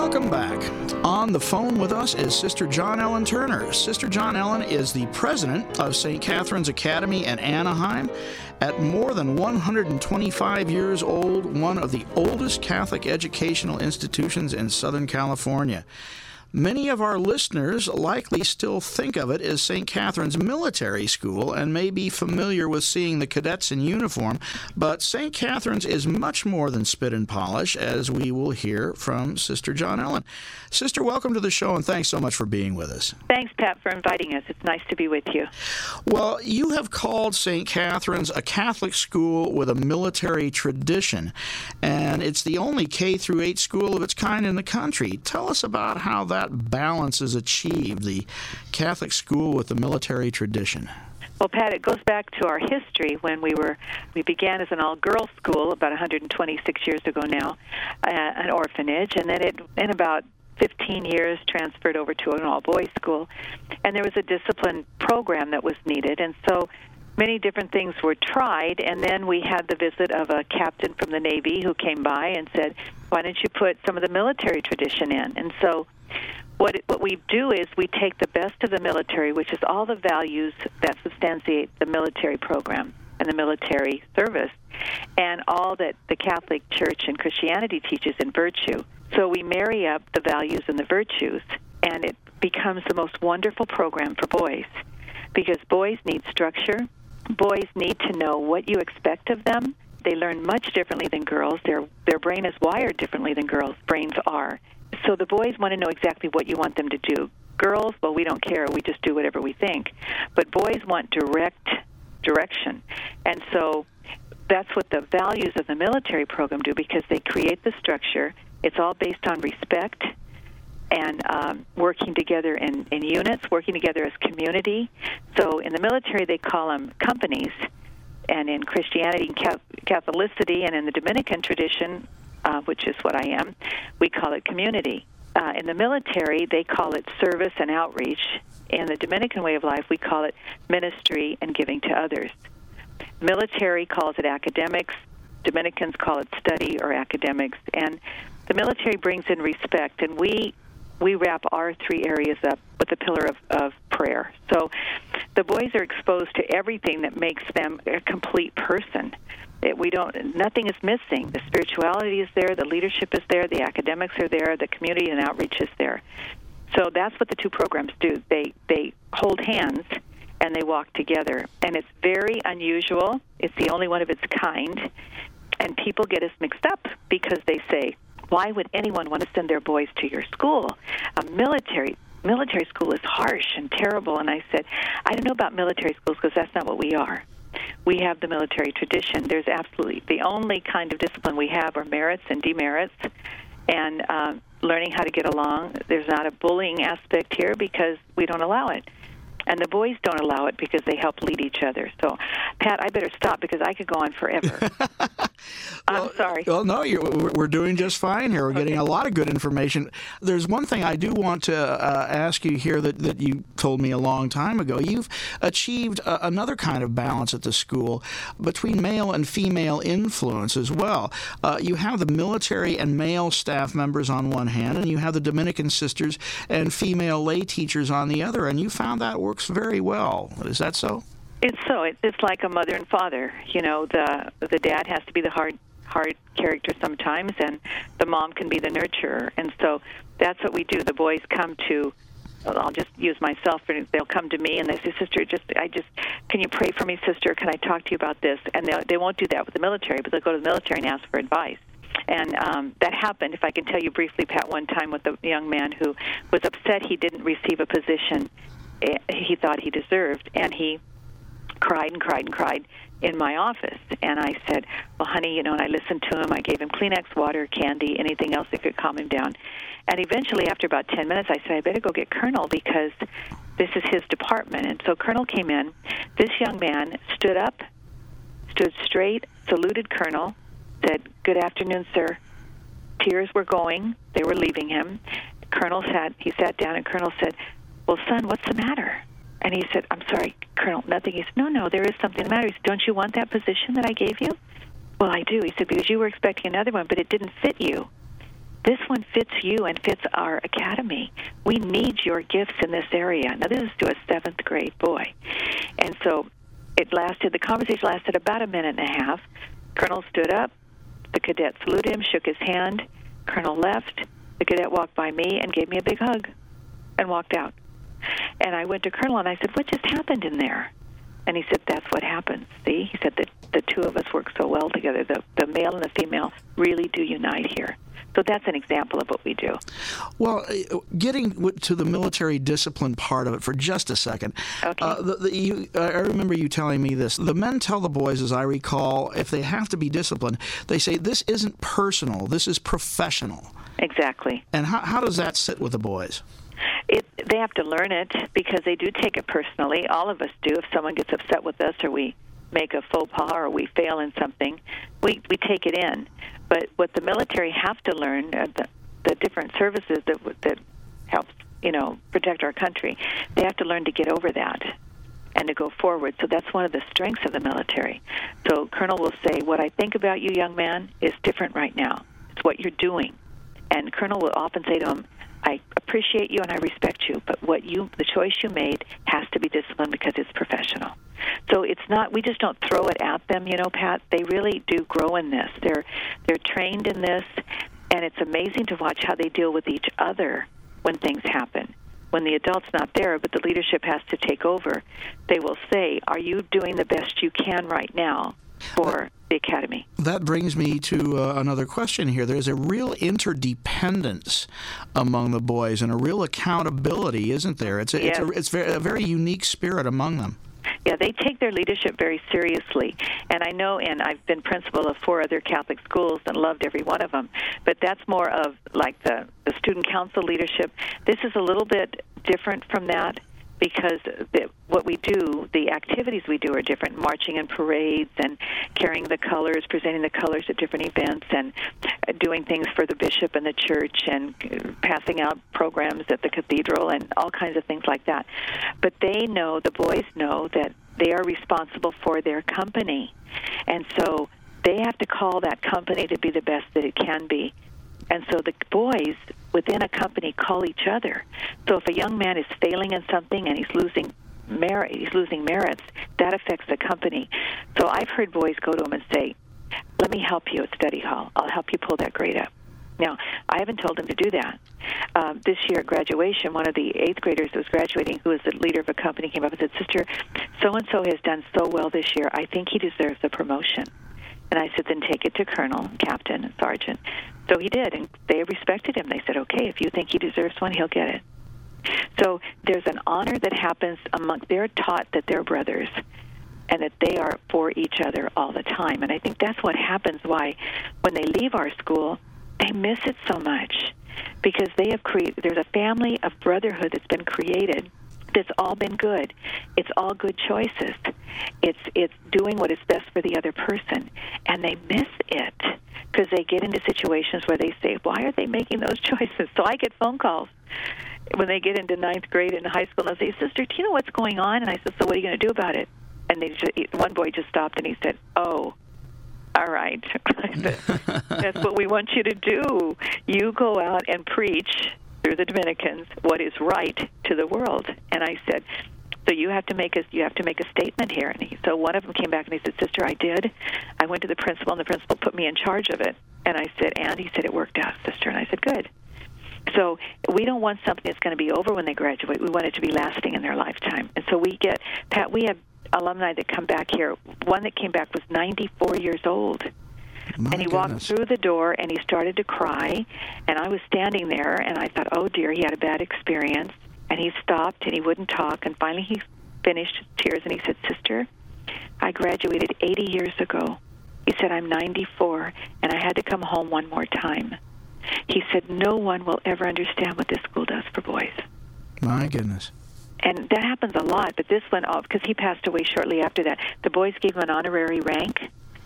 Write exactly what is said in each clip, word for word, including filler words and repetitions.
Welcome back. On the phone with us is Sister John Ellen Turner. Sister John Ellen is the president of Saint Catherine's Academy in Anaheim. At more than one hundred twenty-five years old, one of the oldest Catholic educational institutions in Southern California. Many of our listeners likely still think of it as Saint Catherine's Military School and may be familiar with seeing the cadets in uniform, but Saint Catherine's is much more than spit and polish, as we will hear from Sister John Ellen. Sister, welcome to the show, and thanks so much for being with us. Thanks, Pat, for inviting us. It's nice to be with you. Well, you have called Saint Catherine's a Catholic school with a military tradition, and it's the only K through eight school of its kind in the country. Tell us about how that That balance is achieved, the Catholic school with the military tradition. Well, Pat, it goes back to our history when we were we began as an all-girls school about one hundred twenty-six years ago now, uh, an orphanage, and then it in about fifteen years transferred over to an all-boys school, and there was a discipline program that was needed, and so many different things were tried, and then we had the visit of a captain from the Navy who came by and said, why don't you put some of the military tradition in? And so what it, what we do is we take the best of the military, which is all the values that substantiate the military program and the military service, and all that the Catholic Church and Christianity teaches in virtue. So we marry up the values and the virtues, and it becomes the most wonderful program for boys, because boys need structure. Boys need to know what you expect of them. They learn much differently than girls. Their their brain is wired differently than girls' brains are. So the boys want to know exactly what you want them to do. Girls, well, we don't care. We just do whatever we think. But boys want direct direction. And so that's what the values of the military program do, because they create the structure. It's all based on respect and um, working together in, in units, working together as community. So in the military, they call them companies. And in Christianity and Catholicity and in the Dominican tradition, uh, which is what I am, we call it community. Uh, in the military, they call it service and outreach. In the Dominican way of life, we call it ministry and giving to others. Military calls it academics. Dominicans call it study or academics. And the military brings in respect, and we we wrap our three areas up with the pillar of, of prayer. So the boys are exposed to everything that makes them a complete person. It, we don't, nothing is missing. The spirituality is there, the leadership is there, the academics are there, the community and outreach is there. So that's what the two programs do. They they hold hands and they walk together. And it's very unusual. It's the only one of its kind. And people get us mixed up because they say, why would anyone want to send their boys to your school? A military military school is harsh and terrible. And I said, I don't know about military schools because that's not what we are. We have the military tradition. There's absolutely the only kind of discipline we have are merits and demerits, and um, learning how to get along. There's not a bullying aspect here because we don't allow it. And the boys don't allow it because they help lead each other. So, Pat, I better stop because I could go on forever. I'm well, sorry. Well, no, you're, we're doing just fine here. We're Okay. getting a lot of good information. There's one thing I do want to uh, ask you here that, that you told me a long time ago. You've achieved uh, another kind of balance at the school between male and female influence as well. Uh, you have the military and male staff members on one hand, and you have the Dominican sisters and female lay teachers on the other, and you found that works very well. Is that so? It's so. It, it's like a mother and father. You know, the the dad has to be the hard hard character sometimes, and the mom can be the nurturer. And so that's what we do. The boys come to, I'll just use myself, and they'll come to me and they say, Sister, just I just, can you pray for me, Sister? Can I talk to you about this? And they they won't do that with the military, but they'll go to the military and ask for advice. And um, that happened, if I can tell you briefly, Pat, one time with a young man who was upset he didn't receive a position he thought he deserved, and he cried and cried and cried in my office. And I said, well, honey, you know, and I listened to him. I gave him Kleenex, water, candy, anything else that could calm him down. And eventually, after about ten minutes, I said, I better go get Colonel because this is his department. And so Colonel came in. This young man stood up, stood straight, saluted Colonel, said, good afternoon, sir. Tears were going. They were leaving him. Colonel sat, he sat down, and Colonel said, well, son, what's the matter? And he said, I'm sorry, Colonel, nothing. He said, no, no, there is something the matter. He said, don't you want that position that I gave you? Well, I do. He said, because you were expecting another one, but it didn't fit you. This one fits you and fits our academy. We need your gifts in this area. Now, this is to a seventh grade boy. And so it lasted, the conversation lasted about a minute and a half. Colonel stood up. The cadet saluted him, shook his hand. Colonel left. The cadet walked by me and gave me a big hug and walked out. And I went to Colonel and I said, what just happened in there? And he said, that's what happens. See, he said that the two of us work so well together. The, the male and the female really do unite here. So that's an example of what we do. Well, getting to the military discipline part of it for just a second. Okay. Uh, the, the, you, I remember you telling me this. The men tell the boys, as I recall, if they have to be disciplined, they say, this isn't personal, this is professional. Exactly. And how, how does that sit with the boys? It, they have to learn it because they do take it personally. All of us do. If someone gets upset with us or we make a faux pas or we fail in something, we, we take it in. But what the military have to learn, uh, the, the different services that that help, you know, protect our country, they have to learn to get over that and to go forward. So that's one of the strengths of the military. So Colonel will say, what I think about you, young man, is different right now. It's what you're doing. And Colonel will often say to him, I appreciate you and I respect you, but what you, the choice you made has to be disciplined because it's professional. So it's not, we just don't throw it at them, you know, Pat. They really do grow in this. They're they're trained in this, and it's amazing to watch how they deal with each other when things happen. When the adult's not there, but the leadership has to take over, they will say, are you doing the best you can right now for the academy? That brings me to uh, another question here. There's a real interdependence among the boys and a real accountability, isn't there? It's a, yes. it's, a, it's very, a very unique spirit among them. Yeah, they take their leadership very seriously. And I know, and I've been principal of four other Catholic schools and loved every one of them, but that's more of like the, the student council leadership. This is a little bit different from that because the, what we do, the activities we do are different, marching in parades and carrying the colors, presenting the colors at different events, and doing things for the bishop and the church, and passing out programs at the cathedral, and all kinds of things like that. But they know, the boys know, that they are responsible for their company. And so they have to call that company to be the best that it can be. And so the boys within a company call each other. So if a young man is failing in something and he's losing merit, he's losing merits, that affects the company. So I've heard boys go to him and say, let me help you at study hall. I'll help you pull that grade up. Now, I haven't told him to do that. Um, this year at graduation, one of the eighth graders that was graduating, who was the leader of a company, came up and said, Sister, so-and-so has done so well this year. I think he deserves a promotion. And I said, then take it to colonel, captain, and sergeant. So he did, and they respected him. They said, okay, if you think he deserves one, he'll get it. So there's an honor that happens among, they're taught that they're brothers and that they are for each other all the time. And I think that's what happens why when they leave our school, they miss it so much because they have created, there's a family of brotherhood that's been created that's all been good. It's all good choices. It's it's doing what is best for the other person, and they miss it because they get into situations where they say, why are they making those choices? So I get phone calls when they get into ninth grade in high school, and they'll say, Sister, do you know what's going on? And I said, so what are you going to do about it? And they just, one boy just stopped, and he said, oh, all right. That's what we want you to do. You go out and preach through the Dominicans what is right to the world. And I said, so you have to make a you have to make a statement here. And he, so one of them came back and he said, Sister, I did. I went to the principal, and the principal put me in charge of it. And I said, and he said, it worked out, Sister. And I said, good. So we don't want something that's going to be over when they graduate. We want it to be lasting in their lifetime. And so we get, Pat, we have alumni that come back here. One that came back was ninety-four years old. My and he goodness. walked through the door, and he started to cry. And I was standing there, and I thought, oh, dear, he had a bad experience. And he stopped, and he wouldn't talk. And finally he finished tears, and he said, Sister, I graduated eighty years ago. He said, I'm ninety-four, and I had to come home one more time. He said, no one will ever understand what this school does for boys. My goodness. And that happens a lot, but this went off because he passed away shortly after that. The boys gave him an honorary rank,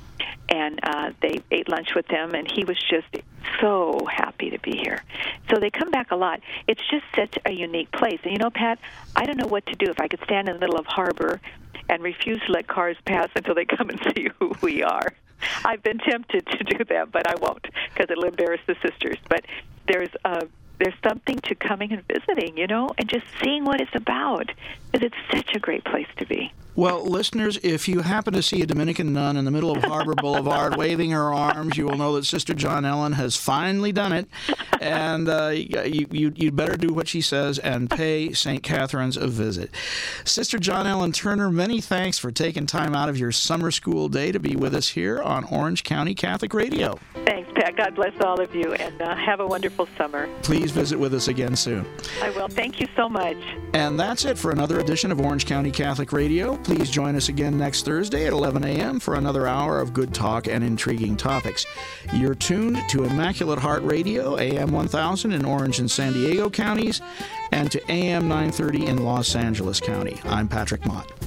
and uh, they ate lunch with him, and he was just so happy to be here. So they come back a lot. It's just such a unique place. And, you know, Pat, I don't know what to do if I could stand in the middle of Harbor and refuse to let cars pass until they come and see who we are. I've been tempted to do that, but I won't because it'll embarrass the sisters. But there's uh, there's something to coming and visiting, you know, and just seeing what it's about, because it's such a great place to be. Well, listeners, if you happen to see a Dominican nun in the middle of Harbor Boulevard waving her arms, you will know that Sister John Ellen has finally done it. And uh, you, you, you'd better do what she says and pay Saint Catherine's a visit. Sister John Ellen Turner, many thanks for taking time out of your summer school day to be with us here on Orange County Catholic Radio. Thanks, Pat. God bless all of you, and uh, have a wonderful summer. Please visit with us again soon. I will. Thank you so much. And that's it for another edition of Orange County Catholic Radio. Please join us again next Thursday at eleven a.m. for another hour of good talk and intriguing topics. You're tuned to Immaculate Heart Radio, A M one thousand in Orange and San Diego counties, and to A M nine thirty in Los Angeles County. I'm Patrick Mott.